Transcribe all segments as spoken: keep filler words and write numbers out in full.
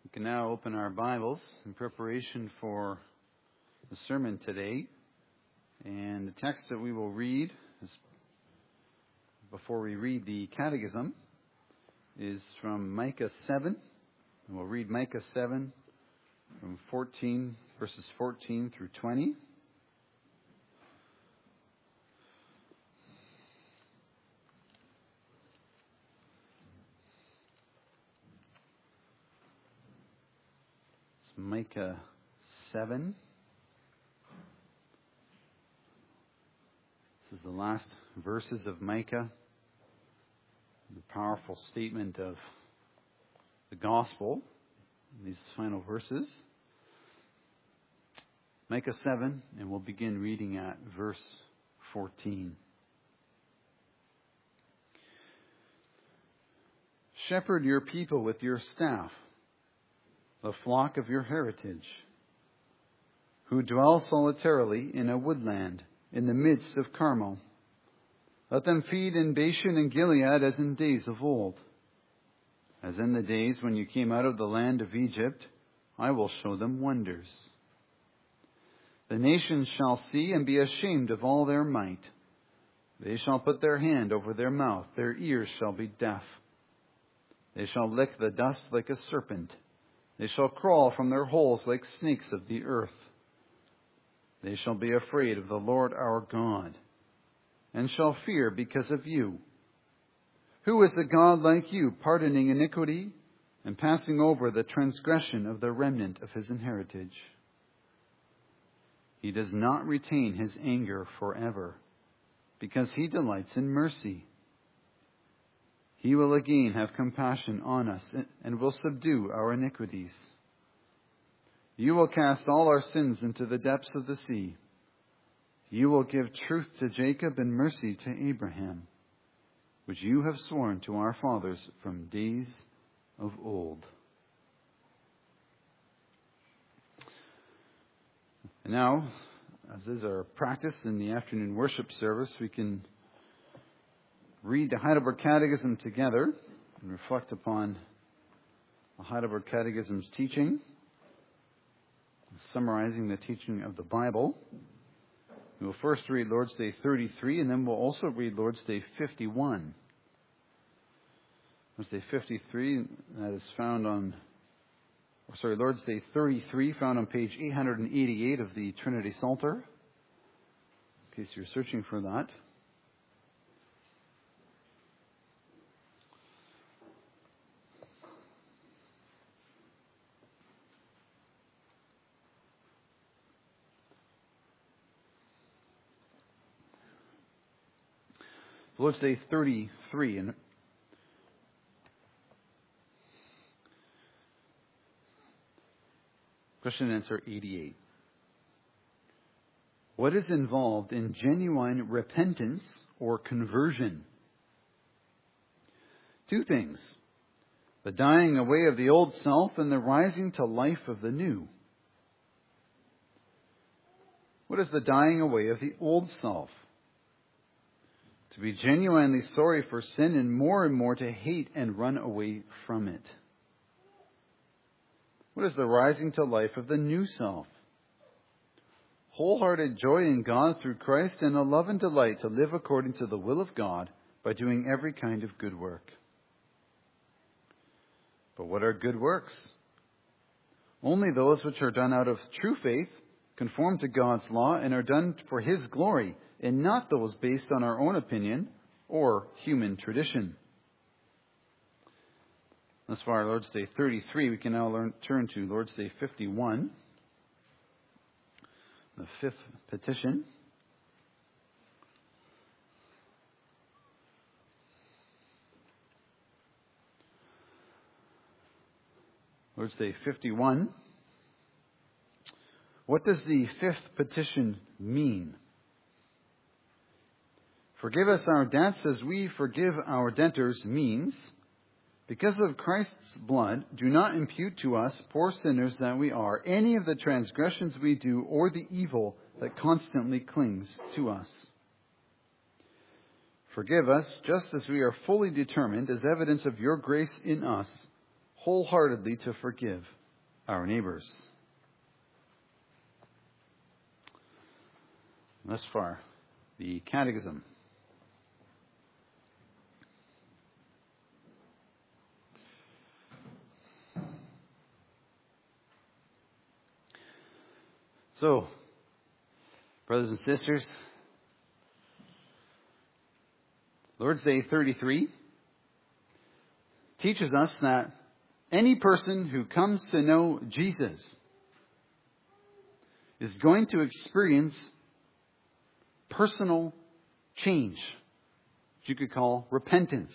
We can now open our Bibles in preparation for the sermon today. And the text that we will read, is, before we read the Catechism, is from Micah seven. And we'll read Micah seven from fourteen, verses fourteen through twenty. Micah seven. This is the last verses of Micah. The powerful statement of the gospel in these final verses. Micah seven, and we'll begin reading at verse fourteen. Shepherd your people with your staff, the flock of your heritage, who dwell solitarily in a woodland in the midst of Carmel. Let them feed in Bashan and Gilead as in days of old. As in the days when you came out of the land of Egypt, I will show them wonders. The nations shall see and be ashamed of all their might. They shall put their hand over their mouth, their ears shall be deaf. They shall lick the dust like a serpent. They shall crawl from their holes like snakes of the earth. They shall be afraid of the Lord our God, and shall fear because of you. Who is a God like you, pardoning iniquity and passing over the transgression of the remnant of his inheritance? He does not retain his anger forever, because he delights in mercy. He will again have compassion on us and will subdue our iniquities. You will cast all our sins into the depths of the sea. You will give truth to Jacob and mercy to Abraham, which you have sworn to our fathers from days of old. And now, as is our practice in the afternoon worship service, we can read the Heidelberg Catechism together and reflect upon the Heidelberg Catechism's teaching, summarizing the teaching of the Bible. We will first read Lord's Day thirty-three, and then we'll also read Lord's Day fifty-one. Lord's Day fifty-three, that is found on, or sorry, Lord's Day thirty-three, found on page eight hundred eighty-eight of the Trinity Psalter, in case you're searching for that. Lord's Day thirty-three. And question and answer eighty-eight. What is involved in genuine repentance or conversion? Two things. The dying away of the old self and the rising to life of the new. What is the dying away of the old self? To be genuinely sorry for sin and more and more to hate and run away from it. What is the rising to life of the new self? Wholehearted joy in God through Christ and a love and delight to live according to the will of God by doing every kind of good work. But what are good works? Only those which are done out of true faith, conform to God's law, and are done for His glory, and not those based on our own opinion or human tradition. Thus far, Lord's Day thirty-three. We can now learn, turn to Lord's Day fifty-one, the fifth petition. Lord's Day fifty-one. What does the fifth petition mean? Forgive us our debts as we forgive our debtors means, because of Christ's blood, do not impute to us, poor sinners that we are, any of the transgressions we do or the evil that constantly clings to us. Forgive us just as we are fully determined, as evidence of your grace in us, wholeheartedly to forgive our neighbors. Thus far, the Catechism. So, brothers and sisters, Lord's Day thirty-three teaches us that any person who comes to know Jesus is going to experience personal change, which you could call repentance.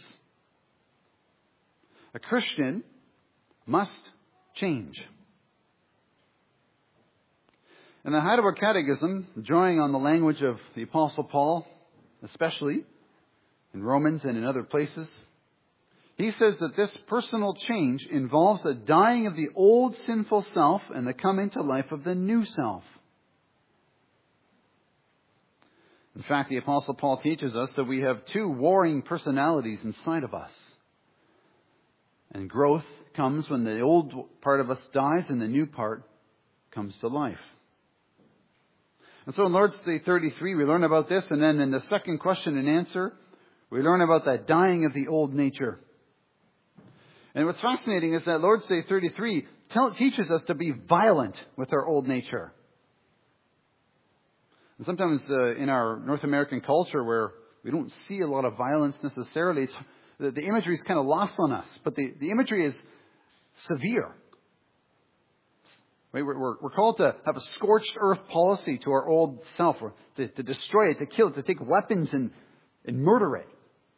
A Christian must change. In the Heidelberg Catechism, drawing on the language of the Apostle Paul, especially in Romans and in other places, he says that this personal change involves a dying of the old sinful self and the coming to life of the new self. In fact, the Apostle Paul teaches us that we have two warring personalities inside of us. And growth comes when the old part of us dies and the new part comes to life. And so in Lord's Day thirty-three, we learn about this. And then in the second question and answer, we learn about that dying of the old nature. And what's fascinating is that Lord's Day thirty-three tell, teaches us to be violent with our old nature. And sometimes uh, in our North American culture where we don't see a lot of violence necessarily, it's, the, the imagery is kind of lost on us. But the, the imagery is severe. Right? We're, we're, we're called to have a scorched earth policy to our old self, or to, to destroy it, to kill it, to take weapons and, and murder it.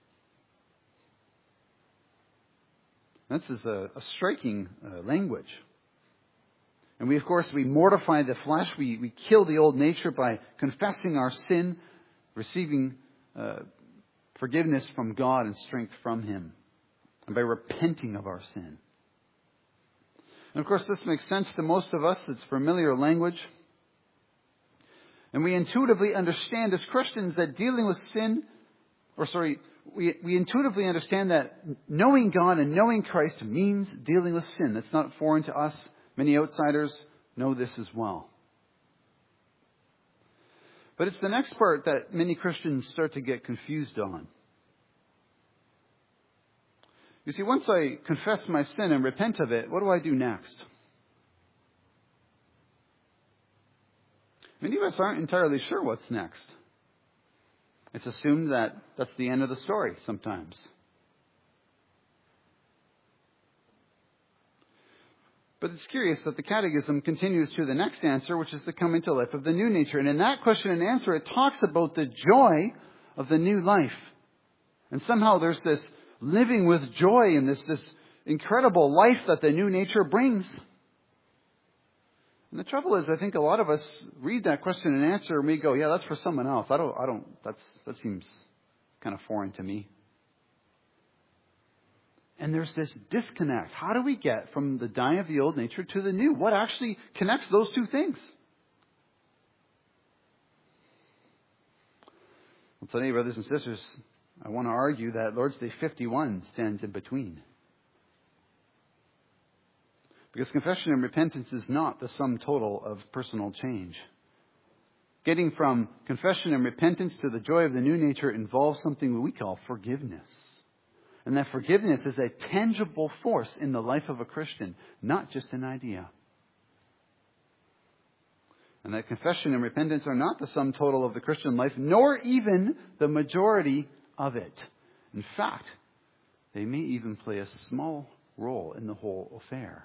This is a, a striking uh, language. And we, of course, we mortify the flesh. We, we kill the old nature by confessing our sin, receiving uh, forgiveness from God and strength from Him, and by repenting of our sin. And, of course, this makes sense to most of us. It's familiar language. And we intuitively understand as Christians that dealing with sin, or sorry, we, we intuitively understand that knowing God and knowing Christ means dealing with sin. That's not foreign to us. Many outsiders know this as well. But it's the next part that many Christians start to get confused on. You see, once I confess my sin and repent of it, what do I do next? Many of us aren't entirely sure what's next. It's assumed that that's the end of the story sometimes. But it's curious that the Catechism continues to the next answer, which is the coming to life of the new nature. And in that question and answer, it talks about the joy of the new life. And somehow there's this living with joy in this, this incredible life that the new nature brings. And the trouble is, I think a lot of us read that question and answer and we go, yeah, that's for someone else. I don't, I don't, that's, that seems kind of foreign to me. And there's this disconnect. How do we get from the dying of the old nature to the new? What actually connects those two things? Well, today, brothers and sisters, I want to argue that Lord's Day fifty-one stands in between. Because confession and repentance is not the sum total of personal change. Getting from confession and repentance to the joy of the new nature involves something we call forgiveness. And that forgiveness is a tangible force in the life of a Christian, not just an idea. And that confession and repentance are not the sum total of the Christian life, nor even the majority of it. In fact, they may even play a small role in the whole affair.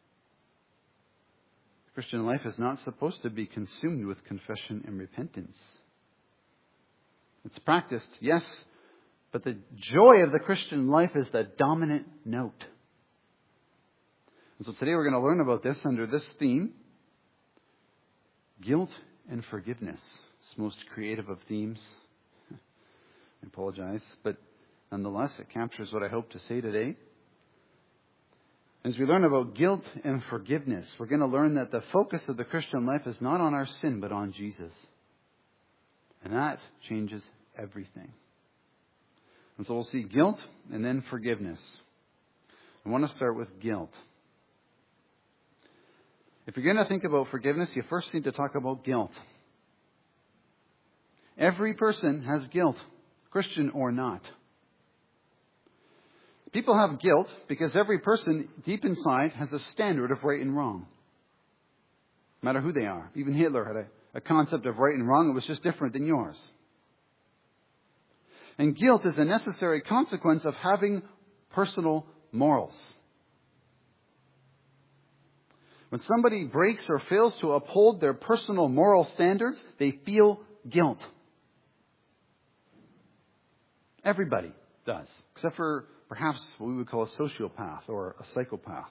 Christian life is not supposed to be consumed with confession and repentance. It's practiced, yes, but the joy of the Christian life is the dominant note. And so today we're going to learn about this under this theme, guilt and forgiveness. It's the most creative of themes. I apologize, but nonetheless, it captures what I hope to say today. As we learn about guilt and forgiveness, we're going to learn that the focus of the Christian life is not on our sin, but on Jesus. And that changes everything. And so we'll see guilt and then forgiveness. I want to start with guilt. If you're going to think about forgiveness, you first need to talk about guilt. Every person has guilt, Christian or not. People have guilt because every person deep inside has a standard of right and wrong. No matter who they are. Even Hitler had a, a concept of right and wrong. It was just different than yours. And guilt is a necessary consequence of having personal morals. When somebody breaks or fails to uphold their personal moral standards, they feel guilt. Everybody does, except for perhaps what we would call a sociopath or a psychopath.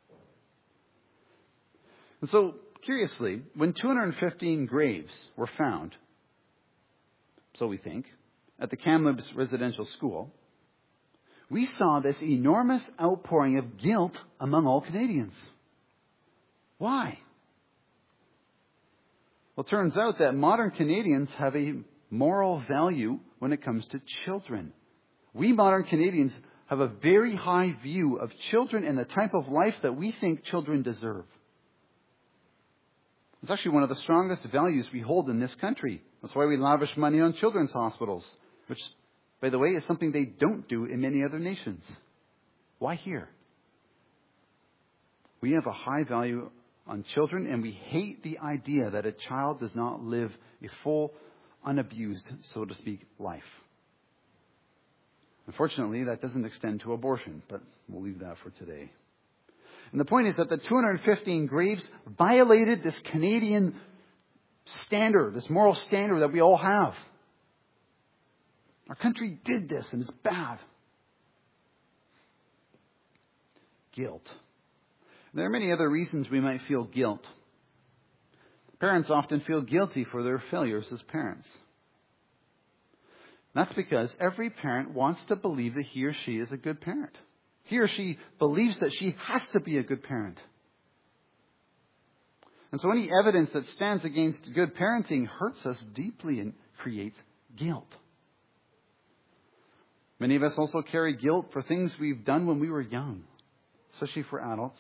And so, curiously, when two hundred fifteen graves were found, so we think, at the Kamloops Residential School, we saw this enormous outpouring of guilt among all Canadians. Why? Well, it turns out that modern Canadians have a moral value when it comes to children. We modern Canadians have a very high view of children and the type of life that we think children deserve. It's actually one of the strongest values we hold in this country. That's why we lavish money on children's hospitals, which, by the way, is something they don't do in many other nations. Why here? We have a high value on children, and we hate the idea that a child does not live a full, unabused, so to speak, life. Unfortunately, that doesn't extend to abortion, but we'll leave that for today. And the point is that the two hundred fifteen graves violated this Canadian standard, this moral standard that we all have. Our country did this, and it's bad. Guilt. There are many other reasons we might feel guilt. Parents often feel guilty for their failures as parents. That's because every parent wants to believe that he or she is a good parent. He or she believes that she has to be a good parent. And so any evidence that stands against good parenting hurts us deeply and creates guilt. Many of us also carry guilt for things we've done when we were young, especially for adults.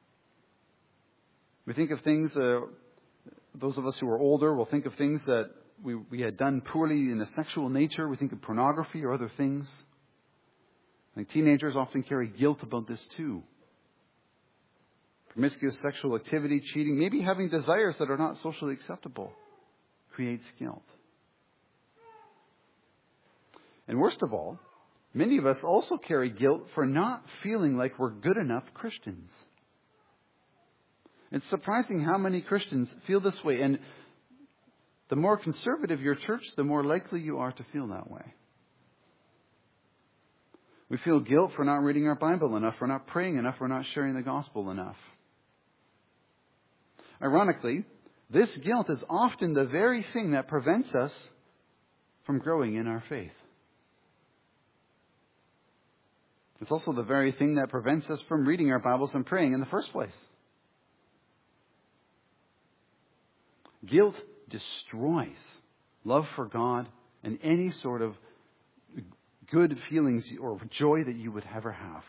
We think of things, uh, those of us who are older will think of things that we, we had done poorly in a sexual nature. We think of pornography or other things. I think teenagers often carry guilt about this too. Promiscuous sexual activity, cheating, maybe having desires that are not socially acceptable creates guilt. And worst of all, many of us also carry guilt for not feeling like we're good enough Christians. It's surprising how many Christians feel this way. And the more conservative your church, the more likely you are to feel that way. We feel guilt for not reading our Bible enough, for not praying enough, for not sharing the gospel enough. Ironically, this guilt is often the very thing that prevents us from growing in our faith. It's also the very thing that prevents us from reading our Bibles and praying in the first place. Guilt destroys love for God and any sort of good feelings or joy that you would ever have.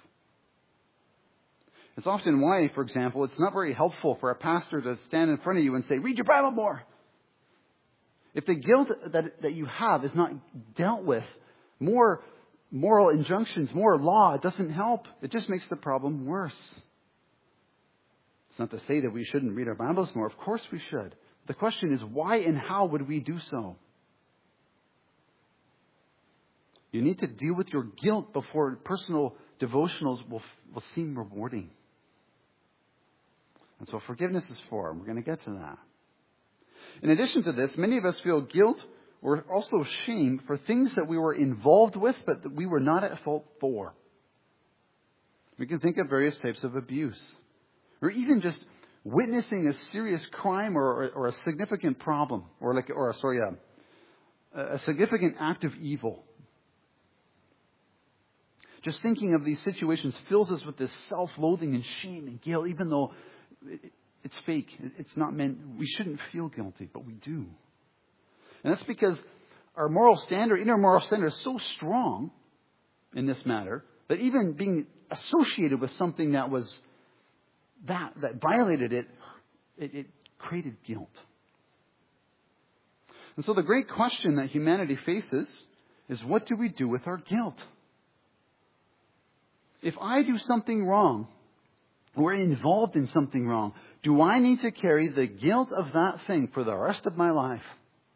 It's often why, for example, it's not very helpful for a pastor to stand in front of you and say, read your Bible more. If the guilt that, that you have is not dealt with, more moral injunctions, more law, it doesn't help. It just makes the problem worse. It's not to say that we shouldn't read our Bibles more. Of course we should. The question is, why and how would we do so? You need to deal with your guilt before personal devotionals will, will seem rewarding. That's what forgiveness is for, and we're going to get to that. In addition to this, many of us feel guilt or also shame for things that we were involved with, but that we were not at fault for. We can think of various types of abuse, or even just witnessing a serious crime or, or, or a significant problem, or like, or sorry, a, a significant act of evil. Just thinking of these situations fills us with this self-loathing and shame and guilt, even though it, it's fake. It's not meant. We shouldn't feel guilty, but we do. And that's because our moral standard, inner moral standard, is so strong in this matter that even being associated with something that was that that violated it It, it created guilt. And so the great question that humanity faces is, what do we do with our guilt? If I do something wrong, or involved in something wrong, do I need to carry the guilt of that thing for the rest of my life?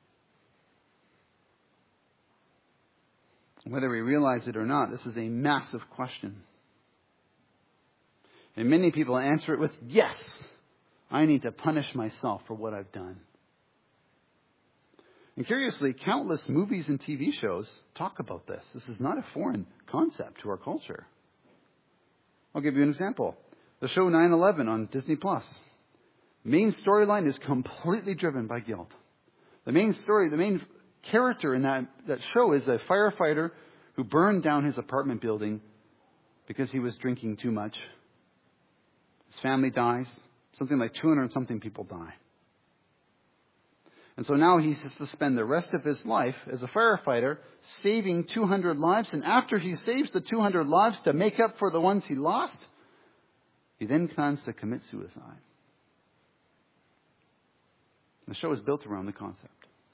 Whether we realize it or not, this is a massive question. And many people answer it with, yes, I need to punish myself for what I've done. And curiously, countless movies and T V shows talk about this. This is not a foreign concept to our culture. I'll give you an example. The show nine eleven on Disney Plus. Main storyline is completely driven by guilt. The main story, the main character in that, that show is a firefighter who burned down his apartment building because he was drinking too much. His family dies. Something like two hundred and something people die. And so now he has to spend the rest of his life as a firefighter saving two hundred lives. And after he saves the two hundred lives to make up for the ones he lost, he then plans to commit suicide. The show is built around the concept.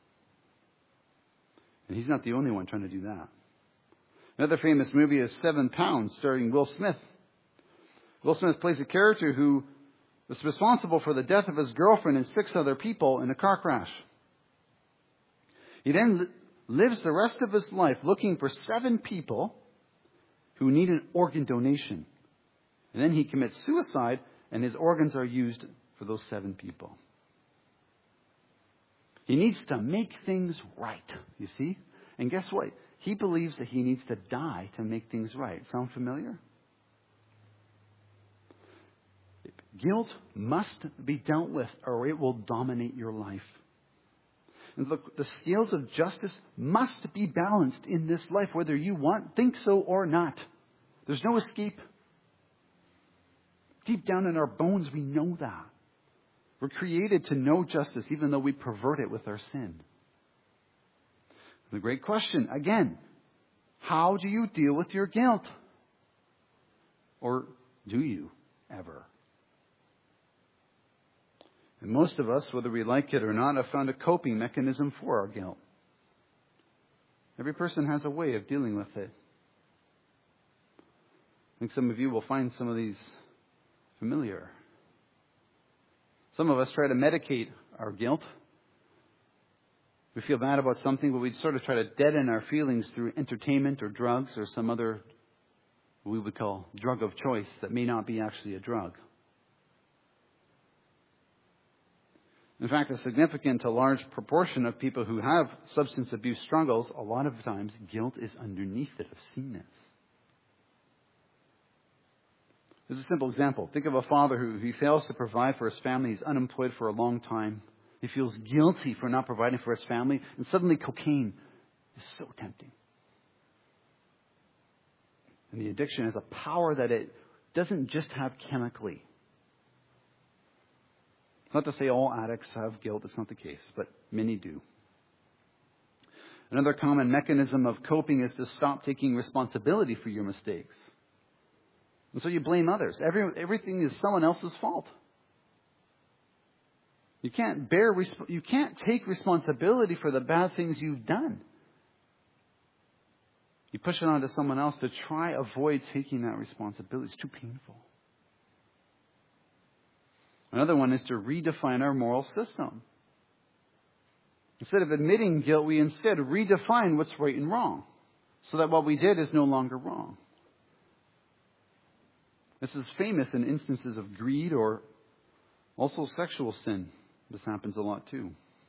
And he's not the only one trying to do that. Another famous movie is Seven Pounds, starring Will Smith. Will Smith plays a character who was responsible for the death of his girlfriend and six other people in a car crash. He then li- lives the rest of his life looking for seven people who need an organ donation. And then he commits suicide, and his organs are used for those seven people. He needs to make things right, you see? And guess what? He believes that he needs to die to make things right. Sound familiar? Guilt must be dealt with, or it will dominate your life. And look, the scales of justice must be balanced in this life, whether you want, think so or not. There's no escape. Deep down in our bones, we know that. We're created to know justice, even though we pervert it with our sin. The great question, again, how do you deal with your guilt? Or do you ever? And most of us, whether we like it or not, have found a coping mechanism for our guilt. Every person has a way of dealing with it. I think some of you will find some of these familiar. Some of us try to medicate our guilt. We feel bad about something, but we sort of try to deaden our feelings through entertainment or drugs or some other, what we would call drug of choice that may not be actually a drug. In fact, a significant to large proportion of people who have substance abuse struggles, a lot of times guilt is underneath it. I've seen this. There's a simple example. Think of a father who he fails to provide for his family. He's unemployed for a long time. He feels guilty for not providing for his family. And suddenly cocaine is so tempting. And the addiction has a power that it doesn't just have chemically. Not to say all addicts have guilt. It's not the case. But many do. Another common mechanism of coping is to stop taking responsibility for your mistakes. And so you blame others. Every, everything is someone else's fault. You can't bear, you can't take responsibility for the bad things you've done. You push it onto someone else to try avoid taking that responsibility. It's too painful. Another one is to redefine our moral system. Instead of admitting guilt, we instead redefine what's right and wrong, so that what we did is no longer wrong. This is famous in instances of greed or also sexual sin. This happens a lot too.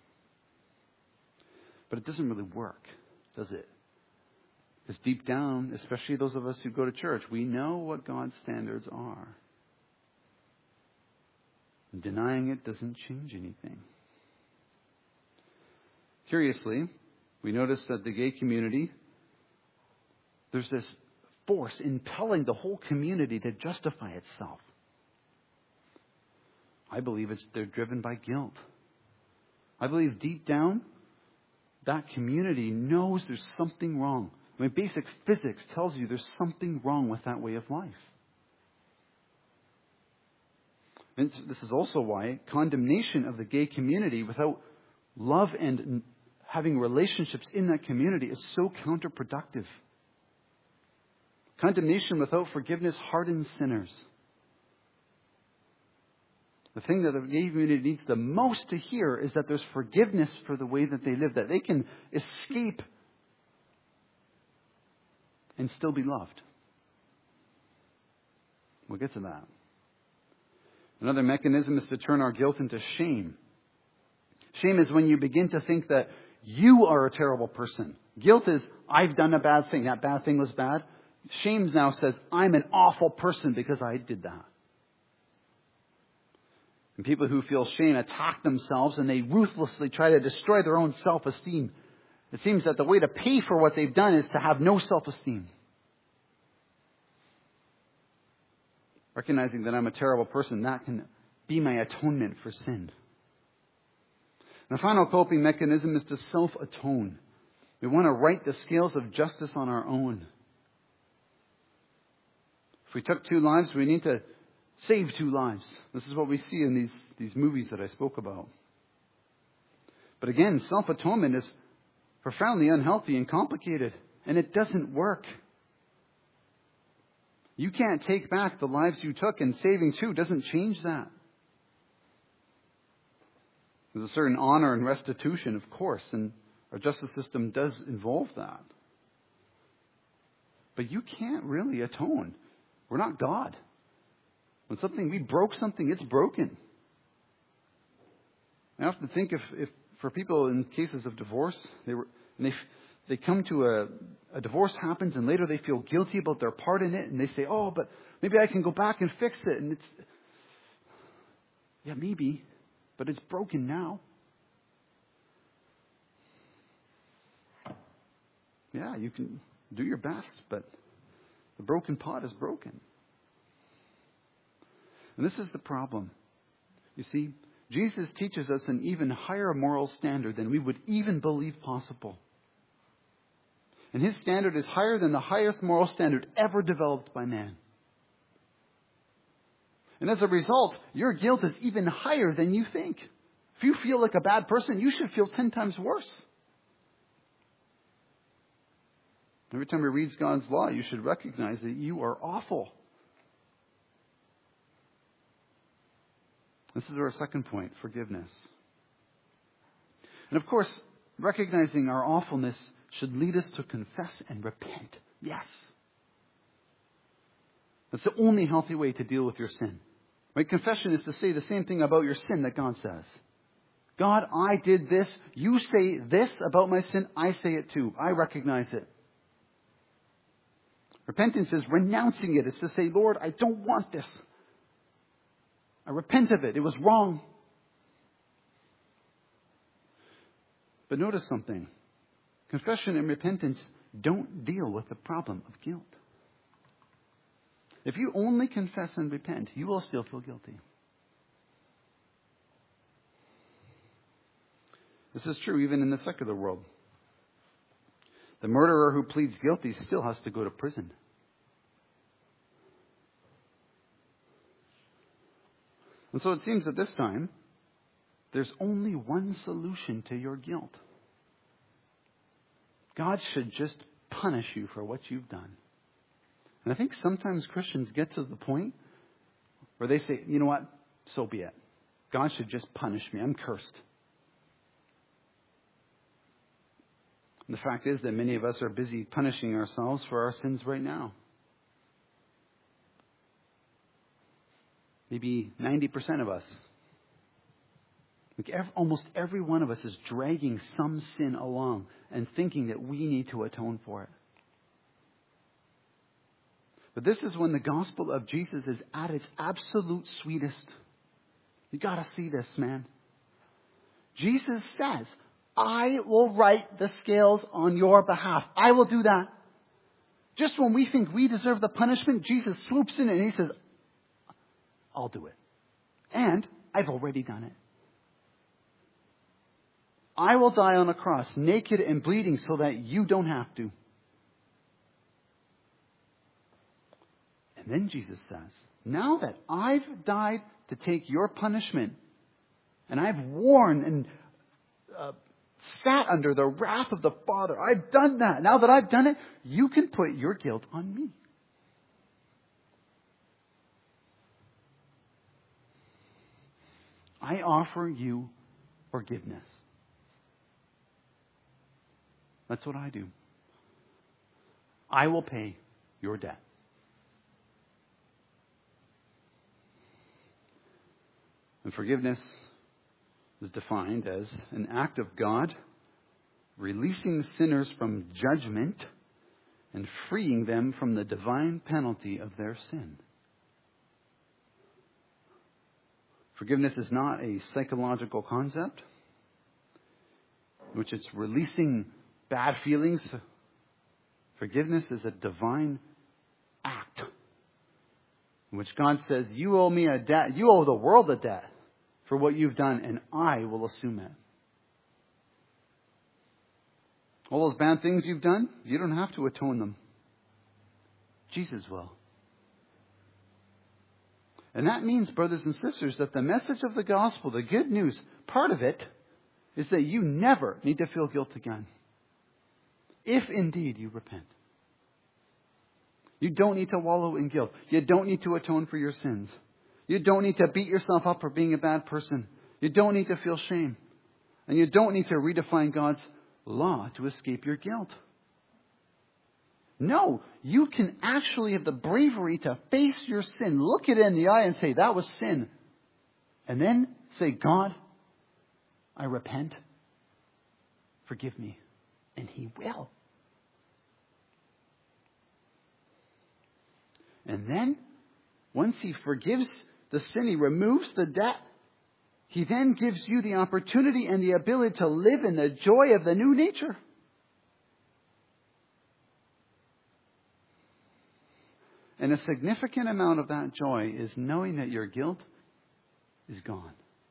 But it doesn't really work, does it? Because deep down, especially those of us who go to church, we know what God's standards are. And denying it doesn't change anything. Curiously, we notice that the gay community, there's this force impelling the whole community to justify itself. I believe it's they're driven by guilt. I believe deep down, that community knows there's something wrong. I mean, basic physics tells you there's something wrong with that way of life. And this is also why condemnation of the gay community without love and having relationships in that community is so counterproductive. Condemnation without forgiveness hardens sinners. The thing that the gay community needs the most to hear is that there's forgiveness for the way that they live, that they can escape and still be loved. We'll get to that. Another mechanism is to turn our guilt into shame. Shame is when you begin to think that you are a terrible person. Guilt is, I've done a bad thing. That bad thing was bad. Shame now says, I'm an awful person because I did that. And people who feel shame attack themselves and they ruthlessly try to destroy their own self-esteem. It seems that the way to pay for what they've done is to have no self-esteem. Recognizing that I'm a terrible person, that can be my atonement for sin. And the final coping mechanism is to self-atone. We want to right the scales of justice on our own. If we took two lives, we need to save two lives. This is what we see in these, these movies that I spoke about. But again, self-atonement is profoundly unhealthy and complicated, and it doesn't work. You can't take back the lives you took, and saving two doesn't change that. There's a certain honor and restitution, of course, and our justice system does involve that. But you can't really atone. We're not God. When something, we broke something, it's broken. I often think if, if for people in cases of divorce, they were, and they, they come to a, a divorce happens and later they feel guilty about their part in it and they say, oh, but maybe I can go back and fix it. And it's, yeah, maybe, but it's broken now. Yeah, you can do your best, but the broken pot is broken. And this is the problem. You see, Jesus teaches us an even higher moral standard than we would even believe possible. And his standard is higher than the highest moral standard ever developed by man. And as a result, your guilt is even higher than you think. If you feel like a bad person, you should feel ten times worse. Every time you read God's law, you should recognize that you are awful. This is our second point, forgiveness. And of course, recognizing our awfulness should lead us to confess and repent. Yes. That's the only healthy way to deal with your sin. Right? Confession is to say the same thing about your sin that God says. God, I did this. You say this about my sin. I say it too. I recognize it. Repentance is renouncing it. It's to say, Lord, I don't want this. I repent of it. It was wrong. But notice something. Confession and repentance don't deal with the problem of guilt. If you only confess and repent, you will still feel guilty. This is true even in the secular world. The murderer who pleads guilty still has to go to prison. And so it seems at this time, there's only one solution to your guilt. God should just punish you for what you've done. And I think sometimes Christians get to the point where they say, you know what, so be it. God should just punish me. I'm cursed. And the fact is that many of us are busy punishing ourselves for our sins right now. Maybe ninety percent of us. Like every, almost every one of us is dragging some sin along and thinking that we need to atone for it. But this is when the gospel of Jesus is at its absolute sweetest. You got to see this, man. Jesus says, I will right the scales on your behalf. I will do that. Just when we think we deserve the punishment, Jesus swoops in and he says, I'll do it. And I've already done it. I will die on a cross, naked and bleeding, so that you don't have to. And then Jesus says, now that I've died to take your punishment, and I've worn and uh, sat under the wrath of the Father, I've done that. Now that I've done it, you can put your guilt on me. I offer you forgiveness. That's what I do. I will pay your debt. And forgiveness is defined as an act of God releasing sinners from judgment and freeing them from the divine penalty of their sin. Forgiveness is not a psychological concept in which it's releasing bad feelings. Forgiveness is a divine act in which God says, you owe me a debt, you owe the world a debt for what you've done, and I will assume it. All those bad things you've done, you don't have to atone them. Jesus will. And that means, brothers and sisters, that the message of the gospel, the good news, part of it is that you never need to feel guilt again. If indeed you repent. You don't need to wallow in guilt. You don't need to atone for your sins. You don't need to beat yourself up for being a bad person. You don't need to feel shame. And you don't need to redefine God's law to escape your guilt. No, you can actually have the bravery to face your sin, look it in the eye and say, that was sin. And then say, God, I repent. Forgive me. And He will. And then, once He forgives the sin, He removes the debt, He then gives you the opportunity and the ability to live in the joy of the new nature. And a significant amount of that joy is knowing that your guilt is gone.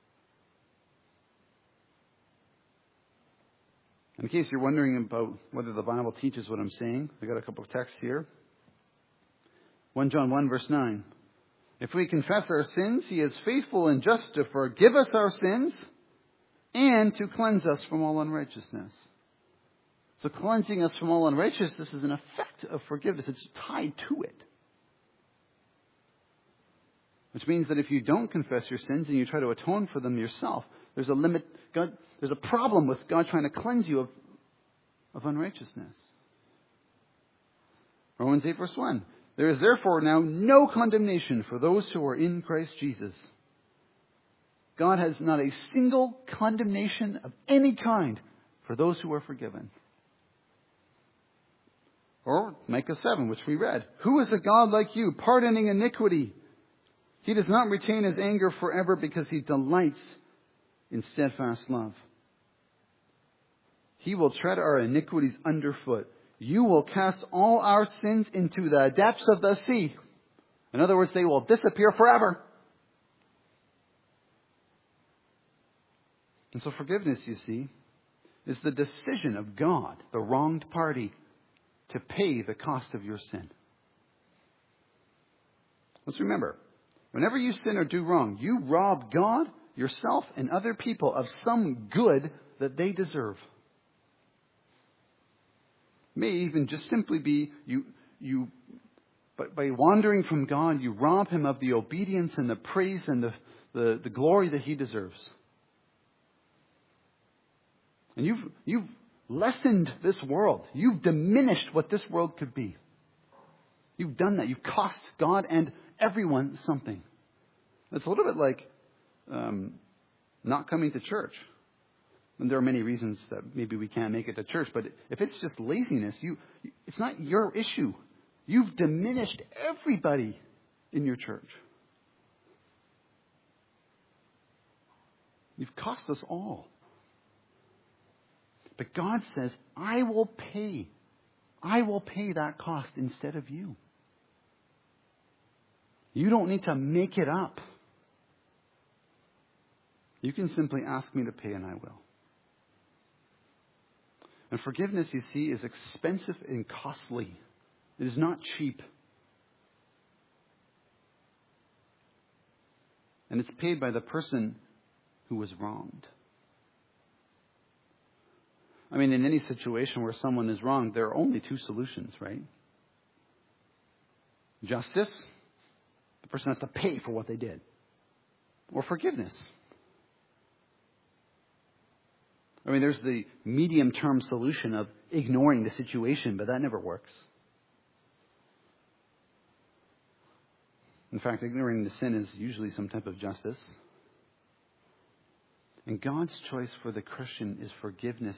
In case you're wondering about whether the Bible teaches what I'm saying, I got a couple of texts here. First John one verse nine. If we confess our sins, He is faithful and just to forgive us our sins and to cleanse us from all unrighteousness. So cleansing us from all unrighteousness is an effect of forgiveness. It's tied to it. Which means that if you don't confess your sins and you try to atone for them yourself, there's a limit. God, there's a problem with God trying to cleanse you of, of unrighteousness. Romans eight verse one. There is therefore now no condemnation for those who are in Christ Jesus. God has not a single condemnation of any kind for those who are forgiven. Or Micah seven, which we read. Who is a God like you, pardoning iniquity? He does not retain His anger forever because He delights in steadfast love. He will tread our iniquities underfoot. You will cast all our sins into the depths of the sea. In other words, they will disappear forever. And so forgiveness, you see, is the decision of God, the wronged party, to pay the cost of your sin. Let's remember, whenever you sin or do wrong, you rob God, yourself, and other people of some good that they deserve. May even just simply be you, you, but by wandering from God, you rob Him of the obedience and the praise and the, the, the glory that He deserves. And you've, you've lessened this world. You've diminished what this world could be. You've done that. You've cost God and everyone something. It's a little bit like um, not coming to church. And there are many reasons that maybe we can't make it to church, but if it's just laziness, you it's not your issue. You've diminished everybody in your church. You've cost us all. But God says, I will pay. I will pay that cost instead of you. You don't need to make it up. You can simply ask me to pay and I will. And forgiveness, you see, is expensive and costly. It is not cheap. And it's paid by the person who was wronged. I mean, in any situation where someone is wronged, there are only two solutions, right? Justice, the person has to pay for what they did. Or forgiveness. I mean, there's the medium-term solution of ignoring the situation, but that never works. In fact, ignoring the sin is usually some type of justice. And God's choice for the Christian is forgiveness.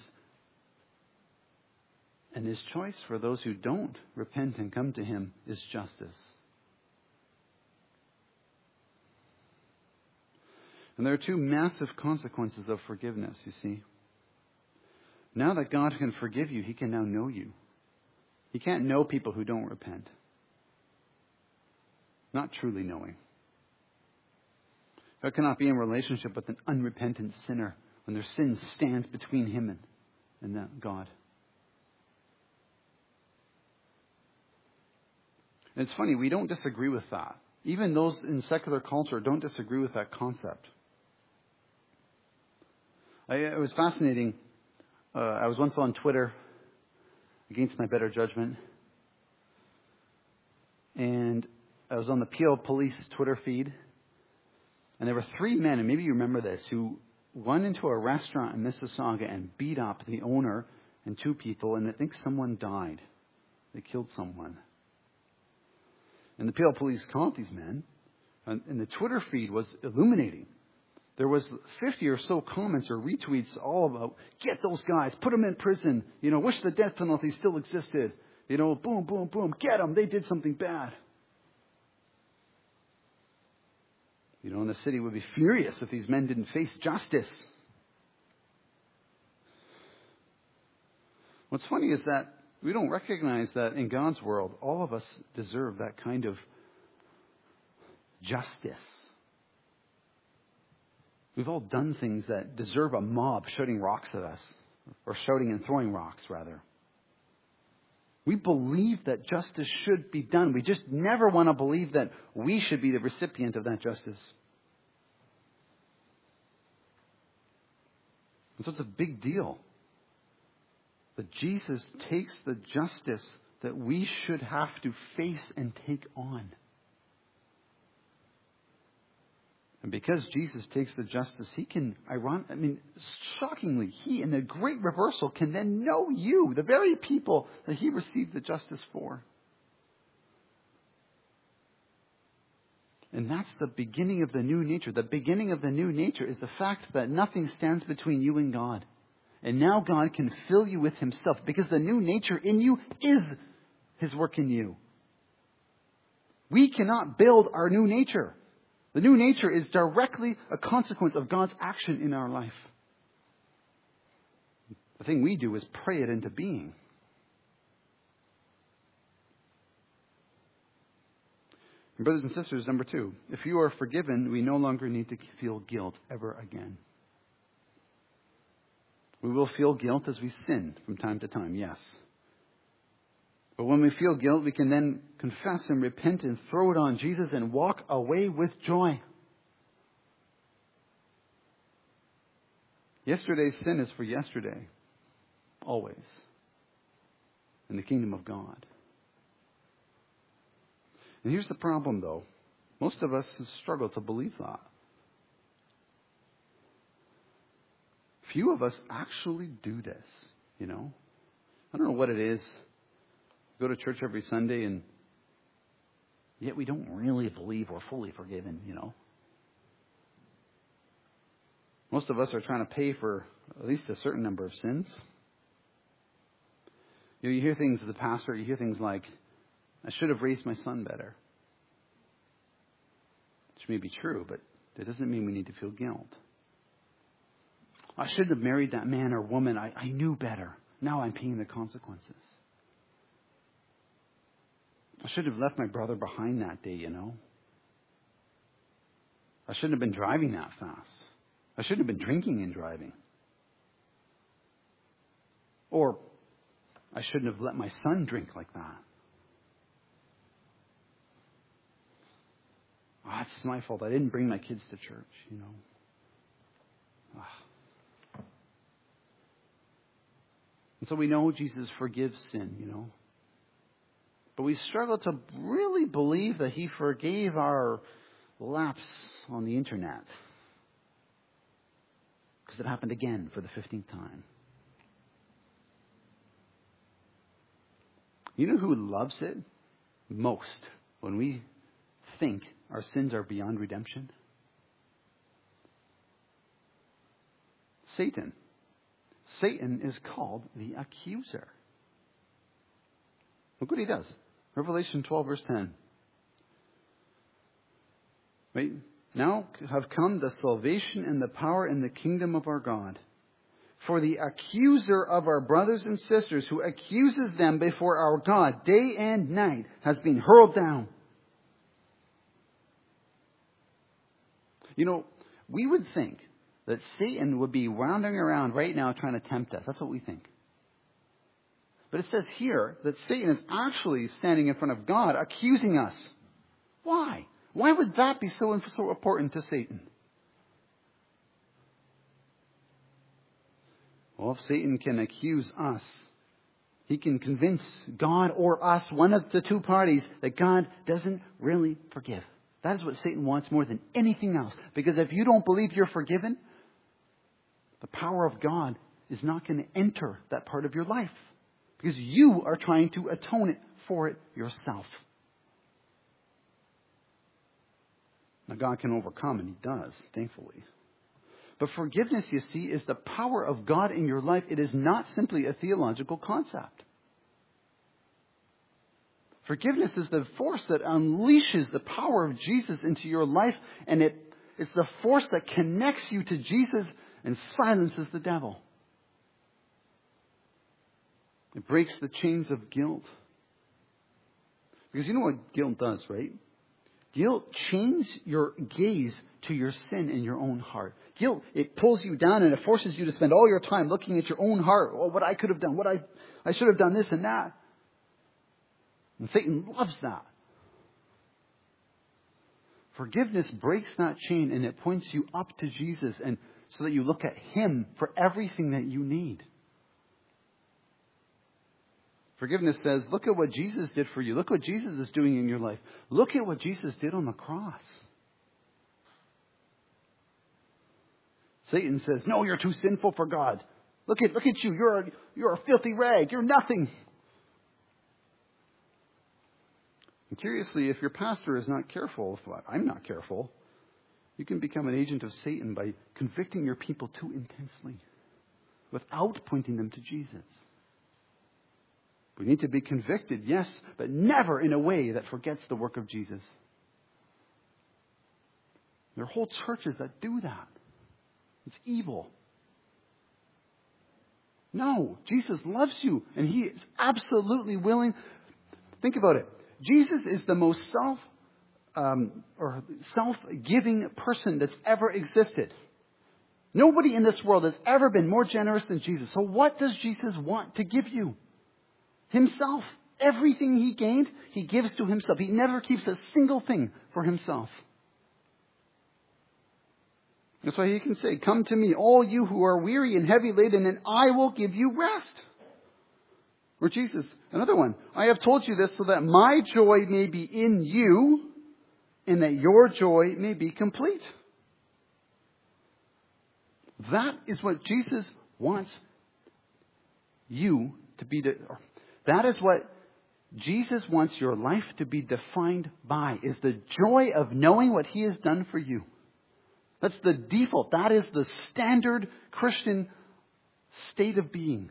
And His choice for those who don't repent and come to Him is justice. And there are two massive consequences of forgiveness, you see. Now that God can forgive you, He can now know you. He can't know people who don't repent. Not truly knowing. God cannot be in relationship with an unrepentant sinner when their sin stands between him and, and that God. And it's funny, we don't disagree with that. Even those in secular culture don't disagree with that concept. I, it was fascinating. Uh, I was once on Twitter against my better judgment. And I was on the Peel Police Twitter feed. And there were three men, and maybe you remember this, who went into a restaurant in Mississauga and beat up the owner and two people. And I think someone died. They killed someone. And the Peel Police caught these men. And, and the Twitter feed was illuminating. There was fifty or so comments or retweets all about, get those guys, put them in prison, you know, wish the death penalty still existed. You know, boom, boom, boom, get them, they did something bad. You know, and the city would be furious if these men didn't face justice. What's funny is that we don't recognize that in God's world, all of us deserve that kind of justice. We've all done things that deserve a mob shouting rocks at us, or shouting and throwing rocks, rather. We believe that justice should be done. We just never want to believe that we should be the recipient of that justice. And so it's a big deal that Jesus takes the justice that we should have to face and take on. And because Jesus takes the justice, He can, iron, I mean, shockingly, He, in the great reversal, can then know you, the very people that He received the justice for. And that's the beginning of the new nature. The beginning of the new nature is the fact that nothing stands between you and God. And now God can fill you with Himself, because the new nature in you is His work in you. We cannot build our new nature. The new nature is directly a consequence of God's action in our life. The thing we do is pray it into being. And brothers and sisters, number two, if you are forgiven, we no longer need to feel guilt ever again. We will feel guilt as we sin from time to time, yes. But when we feel guilt, we can then confess and repent and throw it on Jesus and walk away with joy. Yesterday's sin is for yesterday, always, in the kingdom of God. And here's the problem, though. Most of us struggle to believe that. Few of us actually do this, you know. I don't know what it is. We go to church every Sunday, and yet we don't really believe we're fully forgiven, you know. Most of us are trying to pay for at least a certain number of sins. You know, you hear things as a pastor, you hear things like, I should have raised my son better. Which may be true, but that doesn't mean we need to feel guilt. I shouldn't have married that man or woman. I, I knew better. Now I'm paying the consequences. I should have left my brother behind that day, you know. I shouldn't have been driving that fast. I shouldn't have been drinking and driving. Or I shouldn't have let my son drink like that. Oh, that's my fault. I didn't bring my kids to church, you know. Ah. And so we know Jesus forgives sin, you know. But we struggle to really believe that He forgave our lapse on the internet. Because it happened again for the fifteenth time. You know who loves it most when we think our sins are beyond redemption? Satan. Satan is called the accuser. Look what he does. Revelation twelve, verse ten. Right? Now have come the salvation and the power and the kingdom of our God. For the accuser of our brothers and sisters who accuses them before our God day and night has been hurled down. You know, we would think that Satan would be wandering around right now trying to tempt us. That's what we think. But it says here that Satan is actually standing in front of God accusing us. Why? Why would that be so, so important to Satan? Well, if Satan can accuse us, he can convince God or us, one of the two parties, that God doesn't really forgive. That is what Satan wants more than anything else. Because if you don't believe you're forgiven, the power of God is not going to enter that part of your life. Because you are trying to atone it for it yourself. Now God can overcome, and He does, thankfully. But forgiveness, you see, is the power of God in your life. It is not simply a theological concept. Forgiveness is the force that unleashes the power of Jesus into your life, and it, it's the force that connects you to Jesus and silences the devil. It breaks the chains of guilt. Because you know what guilt does, right? Guilt chains your gaze to your sin in your own heart. Guilt, it pulls you down and it forces you to spend all your time looking at your own heart. Oh, what I could have done, what I, I should have done this and that. And Satan loves that. Forgiveness breaks that chain and it points you up to Jesus, and so that you look at Him for everything that you need. Forgiveness says, look at what Jesus did for you. Look what Jesus is doing in your life. Look at what Jesus did on the cross. Satan says, no, you're too sinful for God. Look at, look at you. You're a, you're a filthy rag. You're nothing. And curiously, if your pastor is not careful, if I'm not careful, you can become an agent of Satan by convicting your people too intensely without pointing them to Jesus. We need to be convicted, yes, but never in a way that forgets the work of Jesus. There are whole churches that do that. It's evil. No, Jesus loves you, and He is absolutely willing. Think about it. Jesus is the most self um, or self-giving person that's ever existed. Nobody in this world has ever been more generous than Jesus. So what does Jesus want to give you? Himself. Everything He gained, He gives to Himself. He never keeps a single thing for Himself. That's why He can say, come to me, all you who are weary and heavy laden, and I will give you rest. Or Jesus, another one. I have told you this so that my joy may be in you, and that your joy may be complete. That is what Jesus wants you to be. De- that is what Jesus wants your life to be defined by, is the joy of knowing what He has done for you. That's the default. That is the standard Christian state of being.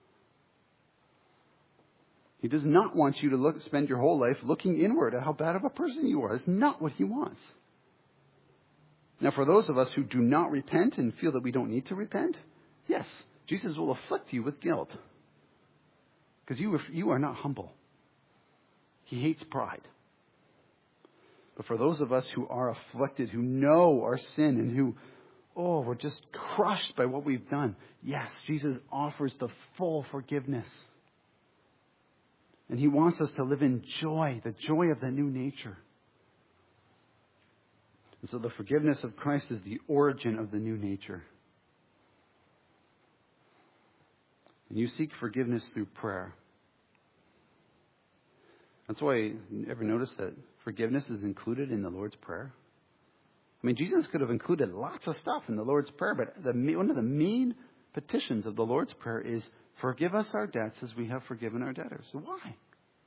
He does not want you to look, spend your whole life looking inward at how bad of a person you are. That's not what He wants. Now, for those of us who do not repent and feel that we don't need to repent, yes, Jesus will afflict you with guilt. Because you, you are not humble. He hates pride. But for those of us who are afflicted, who know our sin, and who, oh, we're just crushed by what we've done, yes, Jesus offers the full forgiveness. And He wants us to live in joy, the joy of the new nature. And so the forgiveness of Christ is the origin of the new nature. And you seek forgiveness through prayer. That's why, you ever notice that forgiveness is included in the Lord's Prayer? I mean, Jesus could have included lots of stuff in the Lord's Prayer, but the, one of the main petitions of the Lord's Prayer is, forgive us our debts as we have forgiven our debtors. Why?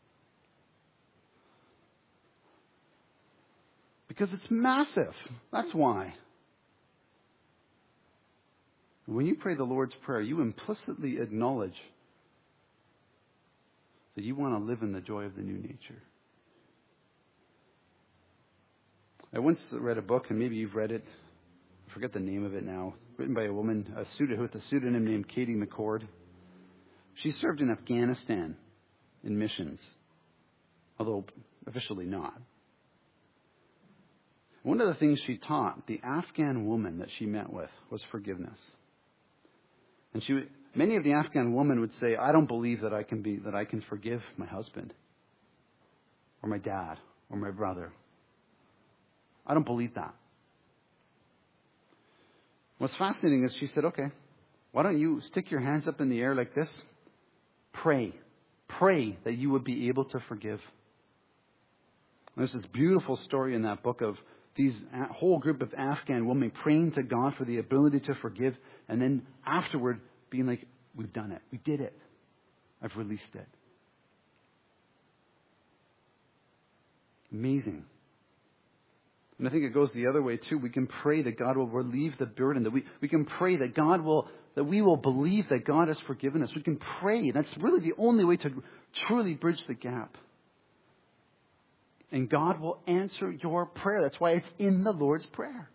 Because it's massive. That's why. When you pray the Lord's Prayer, you implicitly acknowledge that you want to live in the joy of the new nature. I once read a book, and maybe you've read it. I forget the name of it now. Written by a woman, a student with a pseudonym named Katie McCord. She served in Afghanistan in missions, although officially not. One of the things she taught the Afghan woman that she met with was forgiveness. And she, many of the Afghan women would say, "I don't believe that I can be that I can forgive my husband, or my dad, or my brother. I don't believe that." What's fascinating is she said, "Okay, why don't you stick your hands up in the air like this? Pray, pray that you would be able to forgive." And there's this beautiful story in that book of these a whole group of Afghan women praying to God for the ability to forgive, and then afterward being like, "We've done it. We did it. I've released it." Amazing. And I think it goes the other way too. We can pray that God will relieve the burden. That we, we can pray that God will, that we will believe that God has forgiven us. We can pray. That's really the only way to truly bridge the gap. And God will answer your prayer. That's why it's in the Lord's Prayer.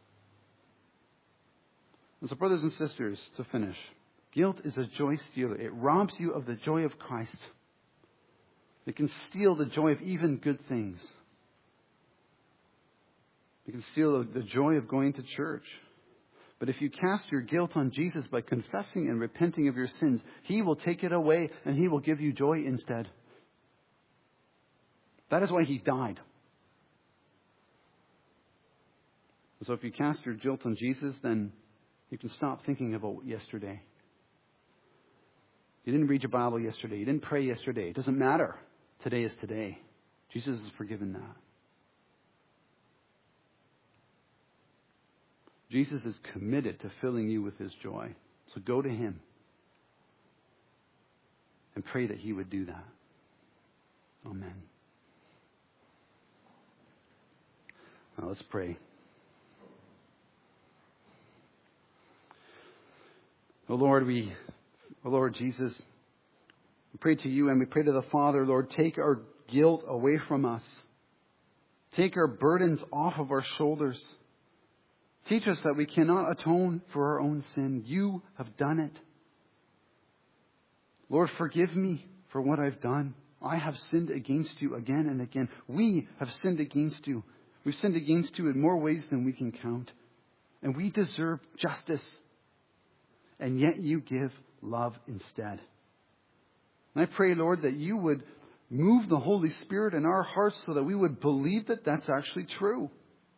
And so, brothers and sisters, to finish, guilt is a joy stealer. It robs you of the joy of Christ. It can steal the joy of even good things. It can steal the joy of going to church. But if you cast your guilt on Jesus by confessing and repenting of your sins, He will take it away and He will give you joy instead. That is why He died. So if you cast your guilt on Jesus, then you can stop thinking about yesterday. You didn't read your Bible yesterday. You didn't pray yesterday. It doesn't matter. Today is today. Jesus has forgiven that. Jesus is committed to filling you with His joy. So go to Him and pray that He would do that. Amen. Now let's pray. Oh Lord, we, oh Lord Jesus, we pray to You and we pray to the Father, Lord, take our guilt away from us. Take our burdens off of our shoulders. Teach us that we cannot atone for our own sin. You have done it. Lord, forgive me for what I've done. I have sinned against You again and again. We have sinned against You. We've sinned against You in more ways than we can count. And we deserve justice. And yet You give love instead. And I pray, Lord, that You would move the Holy Spirit in our hearts so that we would believe that that's actually true.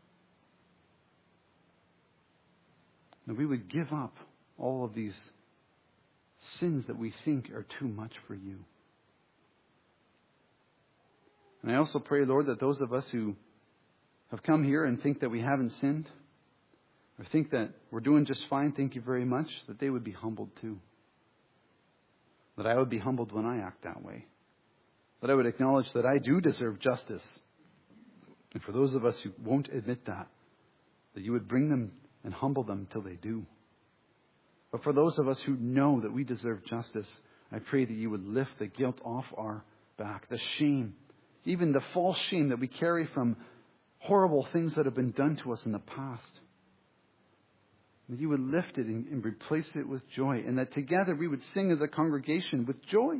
And we would give up all of these sins that we think are too much for You. And I also pray, Lord, that those of us who have come here and think that we haven't sinned, or think that we're doing just fine, thank You very much, that they would be humbled too. That I would be humbled when I act that way. That I would acknowledge that I do deserve justice. And for those of us who won't admit that, that You would bring them and humble them till they do. But for those of us who know that we deserve justice, I pray that You would lift the guilt off our back, the shame, even the false shame that we carry from horrible things that have been done to us in the past. That You would lift it and, and replace it with joy, and that together we would sing as a congregation with joy.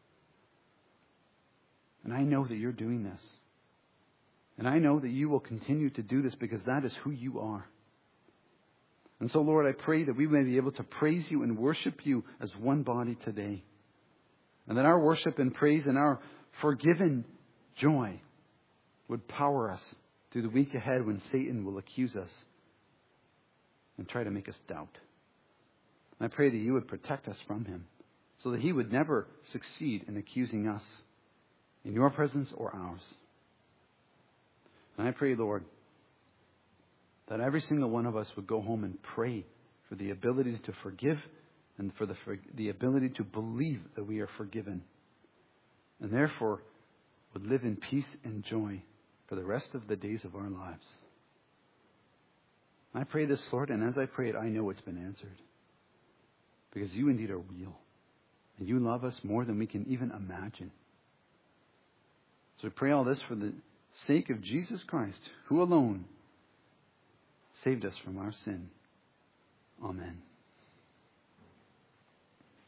And I know that You're doing this. And I know that You will continue to do this because that is who You are. And so, Lord, I pray that we may be able to praise You and worship You as one body today. And that our worship and praise and our forgiven joy would power us through the week ahead when Satan will accuse us and try to make us doubt. And I pray that you would protect us from him so that he would never succeed in accusing us in your presence or ours. And I pray, Lord, that every single one of us would go home and pray for the ability to forgive and for the, for the ability to believe that we are forgiven. And therefore would live in peace and joy for the rest of the days of our lives. I pray this, Lord, and as I pray it, I know it's been answered. Because you indeed are real. And you love us more than we can even imagine. So we pray all this for the sake of Jesus Christ, who alone saved us from our sin. Amen.